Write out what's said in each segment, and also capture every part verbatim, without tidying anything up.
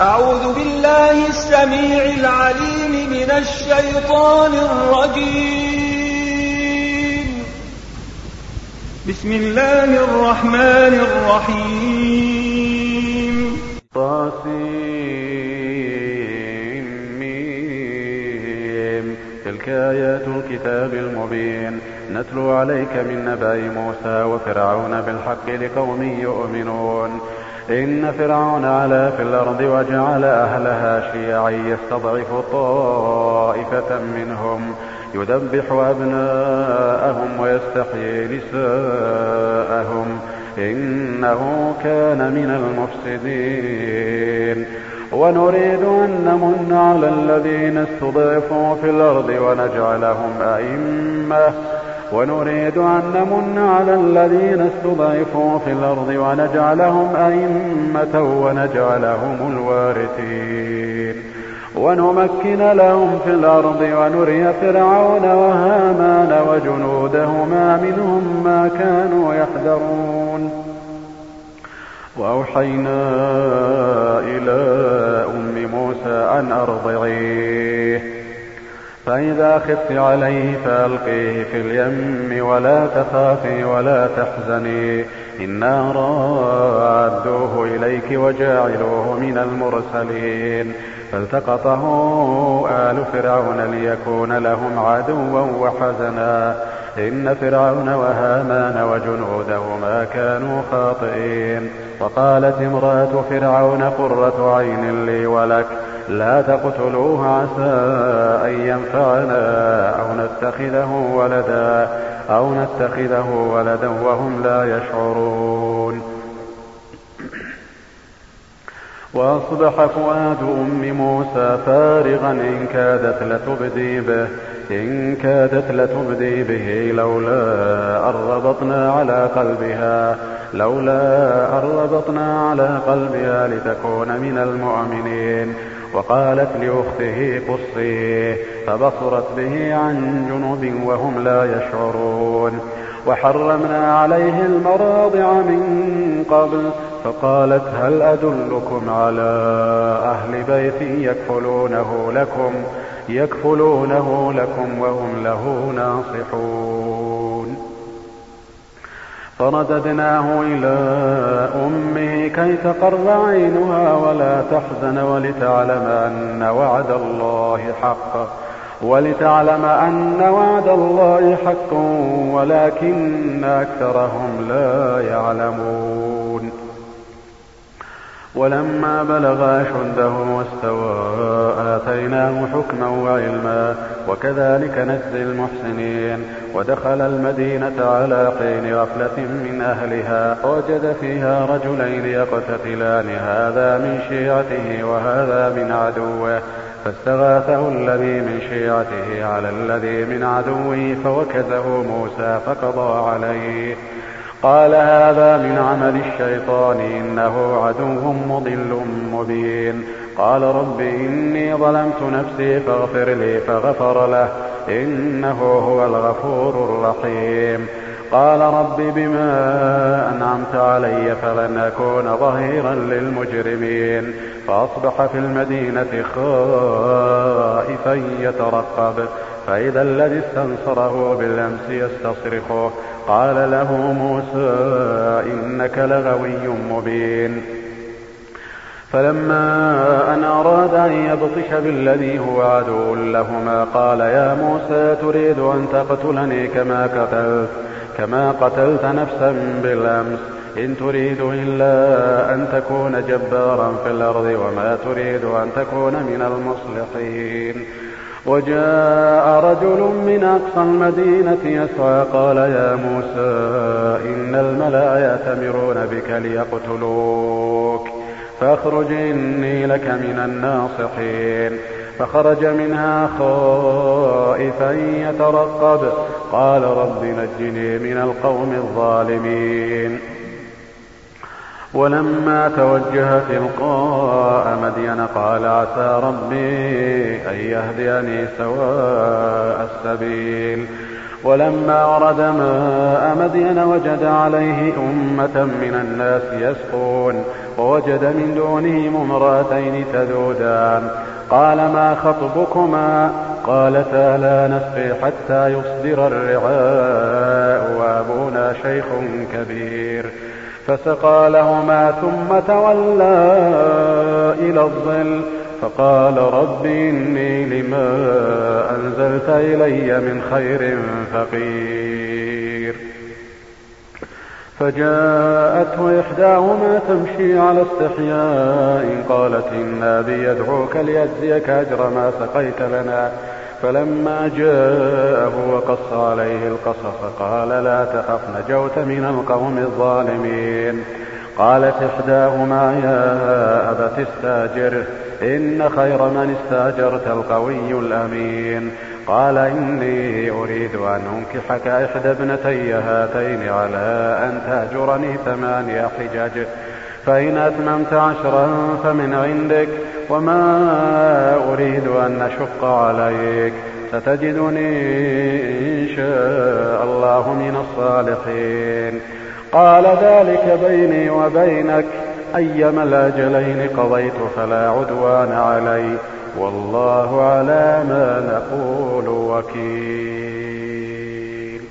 أعوذ بالله السميع العليم من الشيطان الرجيم. بسم الله الرحمن الرحيم. طاسيم. تلك آيات الكتاب المبين نتلو عليك من نبأ موسى وفرعون بالحق لقوم يؤمنون. إن فرعون علا في الأرض وجعل أهلها شيعا يستضعف طائفة منهم يذبح أبناءهم ويستحيي نساءهم إنه كان من المفسدين. ونريد أن نمن على الذين استضعفوا في الأرض ونجعلهم أئمة ونريد أن نمن على الذين استضعفوا في الأرض ونجعلهم أئمة ونجعلهم الوارثين ونمكن لهم في الأرض ونري فرعون وهامان وجنودهما منهم ما كانوا يحذرون. وأوحينا إلى أم موسى أن أرضعيه فإذا خفت عليه فألقيه في اليم ولا تخافي ولا تحزني إنا رادوه إليك وجاعلوه من المرسلين. فالتقطه آل فرعون ليكون لهم عدوا وحزنا إن فرعون وهامان وجنودهما كانوا خاطئين. وقالت امرأة فرعون قرة عين لي ولك لا تقتلوه عسى أن ينفعنا أو نتخذه ولدا أو نتخذه ولدا وهم لا يشعرون. وأصبح فؤاد أم موسى فارغا إن كادت لتبدي به إن كادت لتبدي به لولا أن ربطنا على قلبها لولا أن ربطنا على قلبها لتكون من المؤمنين. وقالت لأخته قصيه فبصرت به عن جنب وهم لا يشعرون. وحرمنا عليه المراضع من قبل فقالت هل أدلكم على أهل بيت يكفلونه لكم يكفلونه لكم وهم له ناصحون. فرددناه إلى أمه كي تقر عينها ولا تحزن ولتعلم أن وعد الله حق ولتعلم أن وعد الله حق ولكن أكثرهم لا يعلمون. ولما بلغ أشده واستوى آتيناه حكما وعلما وكذلك نجزي المحسنين. ودخل المدينة على حين غفلة من أهلها وجد فيها رجلين يقتتلان هذا من شيعته وهذا من عدوه فاستغاثه الذي من شيعته على الذي من عدوه فوكزه موسى فقضى عليه قال هذا من عمل الشيطان إنه عدو مضل مبين. قال رب إني ظلمت نفسي فاغفر لي فغفر له إنه هو الغفور الرحيم. قال رب بما أنعمت علي فلن أكون ظهيرا للمجرمين. فأصبح في المدينة خائفا يترقب فإذا الذي استنصره بالأمس يستصرخه قال له موسى إنك لغوي مبين. فلما أن أراد أن يبطش بالذي هو عدو لهما قال يا موسى تريد أن تقتلني كما قتلت كما قتلت نفسا بالأمس إن تريد إلا أن تكون جبارا في الأرض وما تريد أن تكون من المصلحين. وجاء رجل من أقصى المدينة يسعى قال يا موسى إن الملأ يأتمرون بك ليقتلوك فاخرج إني لك من الناصحين. فخرج منها خائفا يترقب قال رب نجني من القوم الظالمين. ولما توجه تلقاء مدين قال عسى ربي أن يهديني سواء السبيل ولما ورد ماء مدين وجد عليه أمة من الناس يسقون ووجد من دونهم امرأتين تذودان قال ما خطبكما قالتا لا نسقي حتى يصدر الرعاء وأبونا شيخ كبير فسقى لهما ثم تولى إلى الظل فقال رب إني لما أنزلت إلي من خير فقير. فجاءته إحداهما تمشي على استحياء قالت إن أبي يدعوك ليجزيك أجر ما سقيت لنا. فلما جاءه وقص عليه القصص قال لا تخف نجوت من القوم الظالمين. قالت إحداهما يا أبت استاجره إن خير من استاجرت القوي الأمين. قال إني أريد أن أنكحك إحدى ابنتي هاتين على أن تأجرني ثماني حجج فإن أتممت عشرا فمن عندك وما أريد أن أشق عليك ستجدني إن شاء الله من الصالحين. قال ذلك بيني وبينك أيما الأجلين قضيت فلا عدوان علي والله على ما نقول وكيل.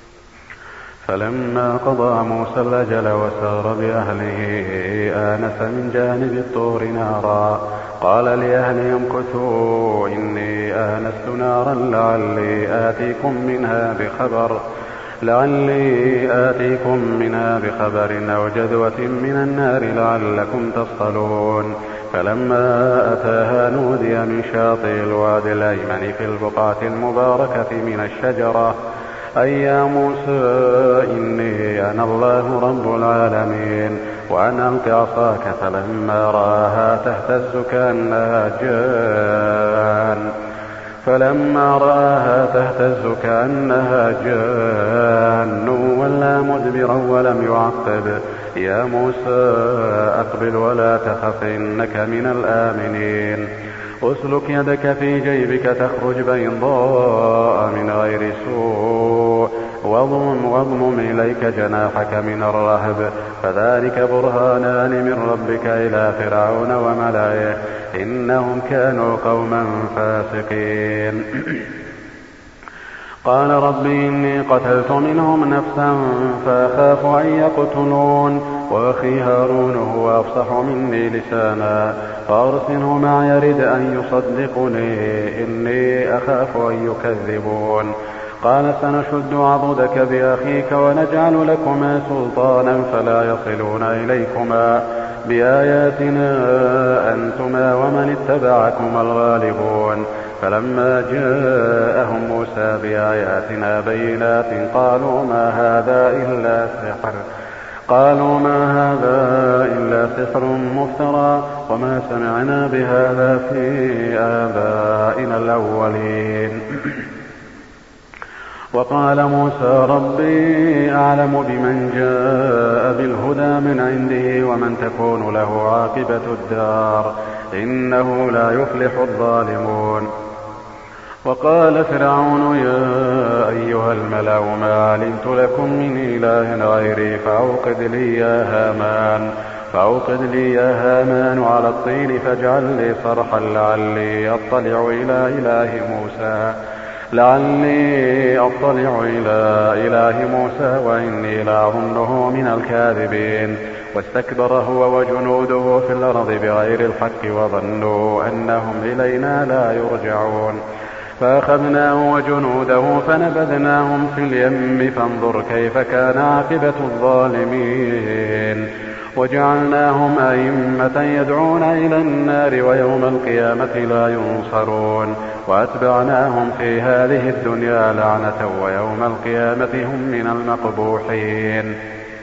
فلما قضى موسى الأجل وسار بأهله آنس من جانب الطور نارا قال لأهلهم امكثوا إني آنست نارا لعلي آتيكم منها بخبر لعلي آتيكم منها بخبر أو جذوة من النار لعلكم تصطلون. فلما أتاها نودي من شاطئ الوادي الأيمن في البقعة المباركة من الشجرة أي يا موسى إني أنا الله رب العالمين وأن ألق عصاك. فلما رآها تهتز كأنها جان فلما رآها تهتز كأنها جان ولا مدبرا ولم يعقب. يا موسى أقبل ولا تخف إنك من الآمنين. أسلك يدك في جيبك تخرج بيضاء من غير سوء واضمم واضمم إليك جناحك من الرهب فذلك برهانان من ربك إلى فرعون وملئه إنهم كانوا قوما فاسقين. قال رب إني قتلت منهم نفسا فأخاف أن يقتلون وأخي هارون هو أفصح مني لسانا فأرسله معي يرد أن يصدقني إني أخاف أن يكذبون. قال سنشد عضدك بأخيك ونجعل لكما سلطانا فلا يصلون إليكما بآياتنا أنتما ومن اتبعكما الغالبون. فلما جاءهم موسى بآياتنا بينات قالوا ما هذا إلا سحر قالوا ما هذا إلا سحر مفترى وما سمعنا بهذا في آبائنا الأولين. وقال موسى ربي أعلم بمن جاء بالهدى من عنده ومن تكون له عاقبة الدار إنه لا يفلح الظالمون. وقال فرعون يا أيها الملأ ما علمت لكم من إله غيري فأوقد لي يا هامان فأوقد لي يا هامان على الطين فاجعل لي صرحا لعلي أطلع إلى إله موسى لعلي أطلع إلى إله موسى وإني لأظنه من الكاذبين. واستكبر هو وجنوده في الأرض بغير الحق وظنوا أنهم إلينا لا يرجعون. فأخذناه وجنوده فنبذناهم في اليم فانظر كيف كان عاقبة الظالمين. وجعلناهم أئمة يدعون إلى النار ويوم القيامة لا ينصرون. وأتبعناهم في هذه الدنيا لعنة ويوم القيامة هم من المقبوحين.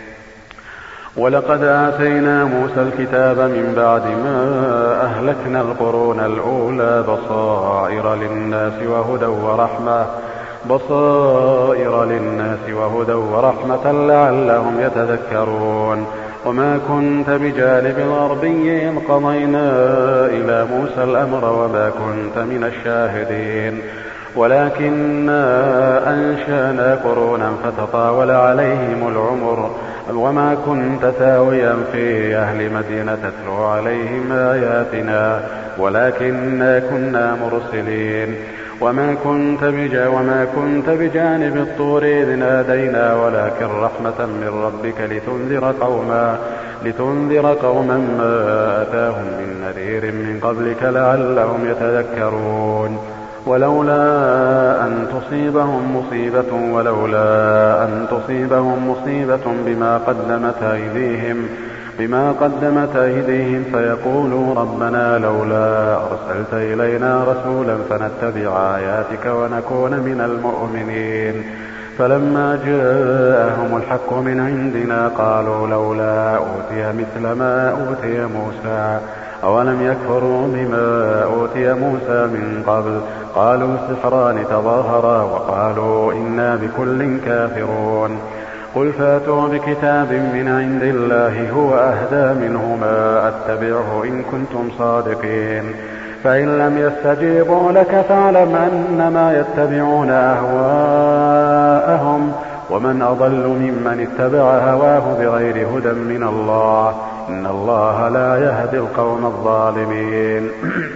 ولقد آتينا موسى الكتاب من بعد ما أهلكنا القرون الأولى بصائر للناس وهدى ورحمة بصائر للناس وهدى ورحمة لعلهم يتذكرون. وما كنت بجانب الغربي إذ قضينا إلى موسى الأمر وما كنت من الشاهدين. ولكننا أنشأنا قرونا فتطاول عليهم العمر وما كنت ثاويا في أهل مدينة تتلو عليهم آياتنا ولكننا كنا مرسلين وما كنت, وما كنت بجانب الطور إذ نادينا ولكن رحمة من ربك لتنذر قوما, لتنذر قوما ما أتاهم من نذير من قبلك لعلهم يتذكرون ولولا أن تصيبهم مصيبة ولولا أن تصيبهم مصيبة بما قدمت أيديهم بما قدمت أيديهم فيقولوا ربنا لولا أرسلت إلينا رسولا فنتبع آياتك ونكون من المؤمنين فلما جاءهم الحق من عندنا قالوا لولا أوتي مثل ما أوتي موسى أولم يكفروا بما أوتي موسى من قبل قالوا سحران تظاهرا وقالوا إنا بكل كافرون قل فاتوا بكتاب من عند الله هو أهدى منهما أتبعه إن كنتم صادقين فإن لم يستجيبوا لك فاعلم أنما يتبعون أهواءهم ومن أضل ممن اتبع هواه بغير هدى من الله إن الله لا يهدي القوم الظالمين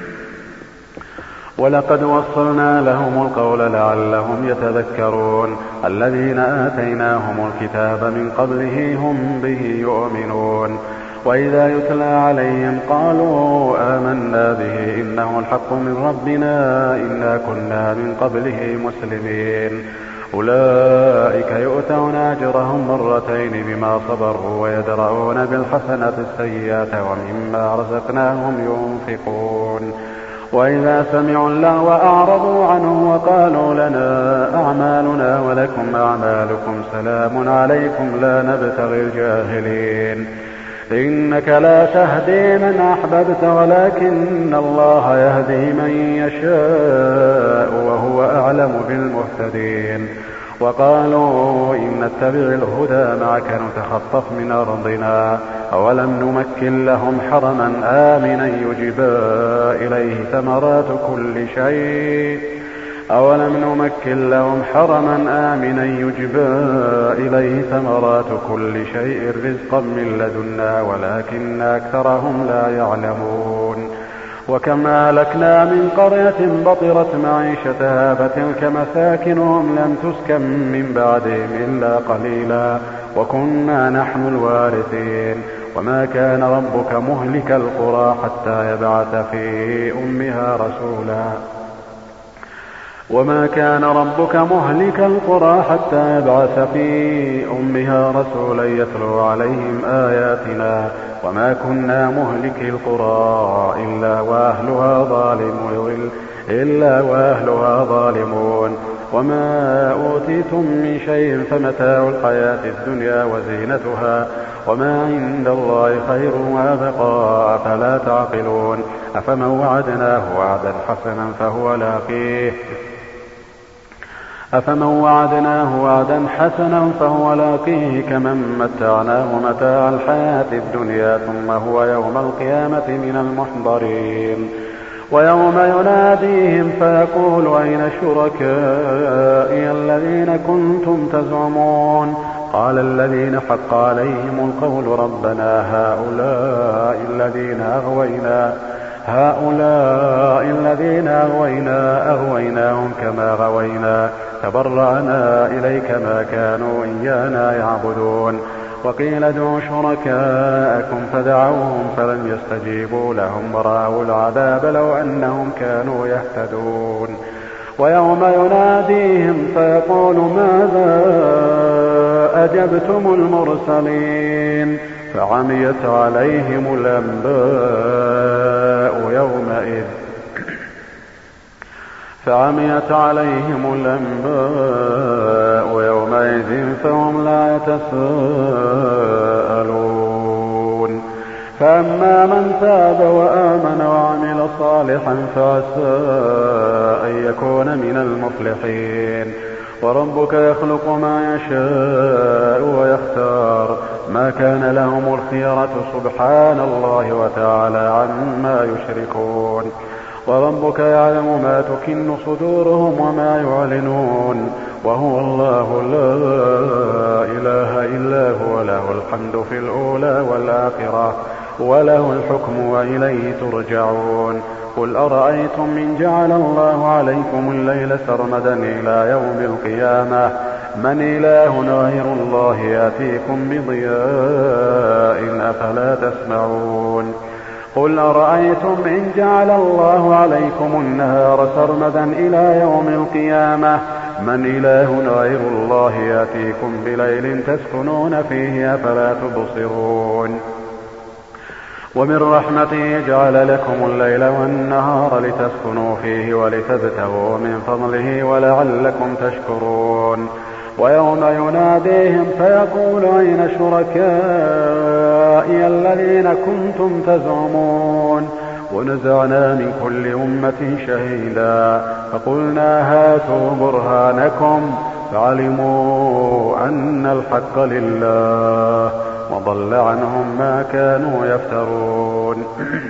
ولقد وصلنا لهم القول لعلهم يتذكرون الذين آتيناهم الكتاب من قبله هم به يؤمنون وإذا يتلى عليهم قالوا آمنا به إنه الحق من ربنا إنا كنا من قبله مسلمين أولئك يؤتون أجرهم مرتين بما صبروا ويدرؤون بالحسنة السيئة ومما رزقناهم ينفقون وإذا سمعوا اللغو أعرضوا عنه وقالوا لنا أعمالنا ولكم أعمالكم سلام عليكم لا نبتغي الجاهلين إنك لا تهدي من أحببت ولكن الله يهدي من يشاء وهو أعلم بالمهتدين وقالوا إن نتبع الهدى معك نتخطف من أرضنا أولم نمكن لهم حرما آمنا يجبى إليه ثمرات كل شيء أولم نمكن لهم حرما آمنا يجبى إليه ثمرات كل شيء رزقا من لدنا ولكن أكثرهم لا يعلمون وكم أهلكنا من قرية بطرت معيشتها فتلك مساكنهم لم تسكن من بعدهم إلا قليلا وكنا نحن الوارثين وما كان ربك مهلك القرى حتى يبعث في أمها رسولا وما كان ربك مهلك القرى حتى يبعث في أمها رسولا يتلو عليهم آياتنا وما كنا مهلكي القرى إلا وأهلها ظالمون إلا وأهلها ظالمون وما أوتيتم من شيء فمتاع الحياة الدنيا وزينتها وما عند الله خير وأبقى أفلا تعقلون أفمن وعدناه وعدا حسنا فهو لاقيه أفمن وعدناه وعدا حسنا فهو لاقيه كمن متعناه متاع الحياة الدنيا ثم هو يوم القيامة من المحضرين ويوم يناديهم فيقول أين شركائي الذين كنتم تزعمون قال الذين حق عليهم القول ربنا هؤلاء الذين أغوينا هؤلاء الذين أغوينا أغويناهم كما غوينا تبرأنا إليك ما كانوا إيانا يعبدون وقيل ادعوا شركاءكم فدعوهم فلم يستجيبوا لهم ورأوا العذاب لو أنهم كانوا يهتدون ويوم يناديهم فيقول ماذا أجبتم المرسلين فعميت عليهم الأنباء يومئذ فعميت عليهم الأنباء يومئذ فهم لا يتساءلون فأما من تاب وآمن وعمل صالحا فعسى أن يكون من المفلحين وربك يخلق ما يشاء ويختار ما كان لهم الخيرة سبحان الله وتعالى عما يشركون وربك يعلم ما تكن صدورهم وما يعلنون وهو الله لا إله إلا هو له الحمد في الأولى والآخرة وله الحكم وإليه ترجعون قل أرأيتم من جعل الله عليكم الليل سرمدا إلى يوم القيامة من إله غير الله يأتيكم بضياء أفلا تسمعون قل أرأيتم إن جعل الله عليكم النهار سرمدا إلى يوم القيامة من إله غير الله يأتيكم بليل تسكنون فيه أفلا تبصرون ومن رحمته جعل لكم الليل والنهار لتسكنوا فيه ولتبتغوا من فضله ولعلكم تشكرون ويوم يناديهم فيقول أين شركائي الذين كنتم تزعمون ونزعنا من كل أمة شهيدا فقلنا هاتوا برهانكم فعلموا أن الحق لله وضل عنهم ما كانوا يفترون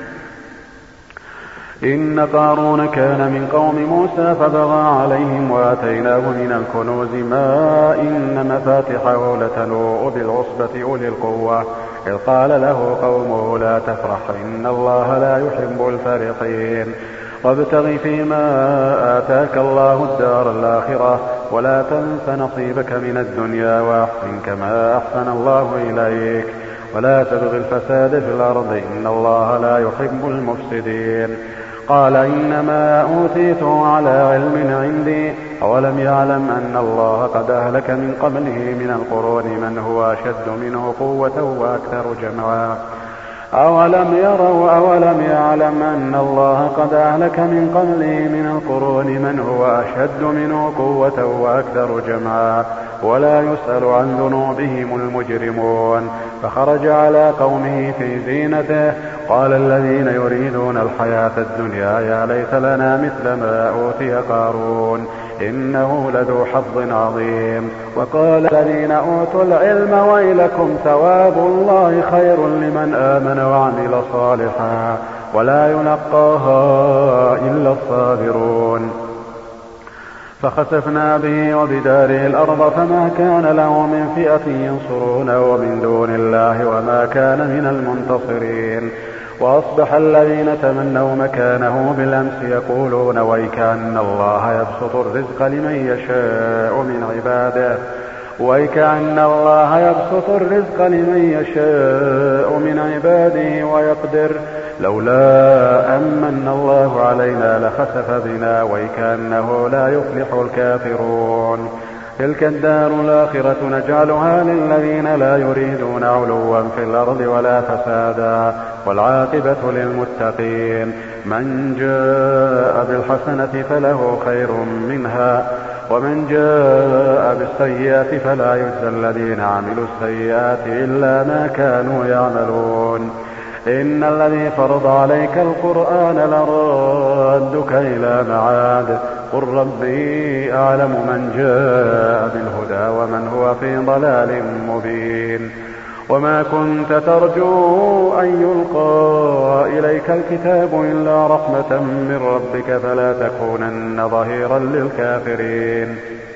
إن قارون كان من قوم موسى فبغى عليهم وآتيناه من الكنوز ما إن مفاتحه لتنوء بالعصبة أولي القوة إذ قال له قومه لا تفرح إن الله لا يحب الفرحين وابتغ فيما آتاك الله الدار الآخرة ولا تنس نصيبك من الدنيا وأحسن كما أحسن الله إليك ولا تبغ الفساد في الأرض إن الله لا يحب المفسدين قال إنما أوتيته على علم عندي أولم يعلم أن الله قد أهلك من قبله من القرون من هو أشد منه قوة وأكثر جمعا أولم يروا أولم يعلم أن الله قد أهلك من قبله من القرون من هو أشد منه قوة وأكثر جمعا ولا يسأل عن ذنوبهم المجرمون فخرج على قومه في زينته قال الذين يريدون الحياة الدنيا يا ليت لنا مثل ما أوتي قارون إنه لذو حظ عظيم وقال الذين أوتوا العلم ويلكم ثواب الله خير لمن آمن وعمل صالحا ولا يلقاها إلا الصابرون فخسفنا به وبداره الأرض فما كان له من فئة ينصرونه من دون الله وما كان من المنتصرين وأصبح الذين تمنوا مكانه بالأمس يقولون ويكأن الله يبسط الرزق لمن يشاء من عباده ويكأن الله يبسط الرزق لمن يشاء من عباده ويقدر لولا أمن الله علينا لخسف بنا ويكأنه لا يفلح الكافرون تلك الدار الآخرة نجعلها للذين لا يريدون علوا في الأرض ولا فسادا والعاقبة للمتقين من جاء بالحسنة فله خير منها ومن جاء بالسيئة فلا يجزى الذين عملوا السيئات إلا ما كانوا يعملون إن الذي فرض عليك القرآن لرادك إلى معاد قل ربي أعلم من جاء بالهدى ومن هو في ضلال مبين وما كنت ترجو أن يلقى إليك الكتاب إلا رحمة من ربك فلا تكونن ظهيرا للكافرين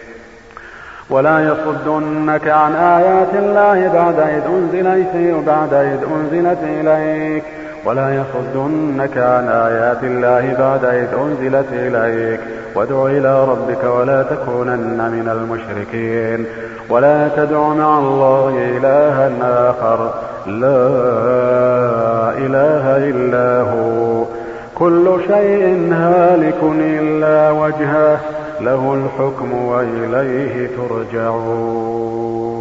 ولا يصدنك عن آيات الله بعد إذ أنزلت بعد إذ أنزلت إليك ولا يصدنك عن آيات الله بعد إذ أنزلت إليك وادع إلى ربك ولا تكونن من المشركين ولا تدع مع الله إلها آخر لا إله إلا هو كل شيء هالك إلا وجهه له الحكم وإليه ترجعون.